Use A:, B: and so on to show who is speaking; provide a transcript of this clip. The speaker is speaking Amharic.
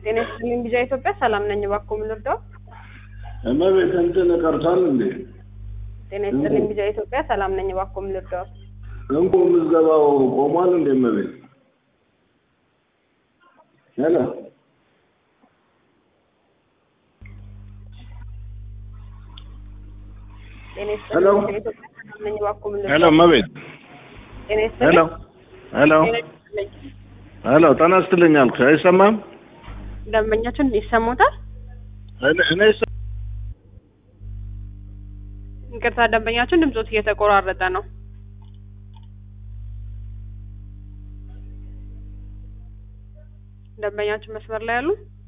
A: ጤና ይስጥልኝ ቢጃ ኢትዮጵያ ሰላም ነኝ ባክዎ ምን ልርዳው?
B: እመቤት እንትን ቀርቷል እንዴ?
A: ጤና ይስጥልኝ ቢጃ ኢትዮጵያ ሰላም ነኝ ባክዎ ምን ልርዳው?
B: እንቁ ምዝገባው ቆሟል እንዴ እመቤት? ሄሎ
A: ጤና ይስጥልኝ ቢጃ ኢትዮጵያ ሰላም ነኝ ባክዎ ምን ልርዳው?
B: ሄሎ እመቤት
A: ጤና ይስጥልኝ
B: ሄሎ ሄሎ ጤና ይስጥልኝ አልኩ አይሰማም?
A: ደንበኛችን ይሰሙታል?
B: እኔ
A: ይቅርታ ደንበኛችን ድምጾት እየተቆራረጠ ነው። ደንበኛችን መስመር ላይ ያሉ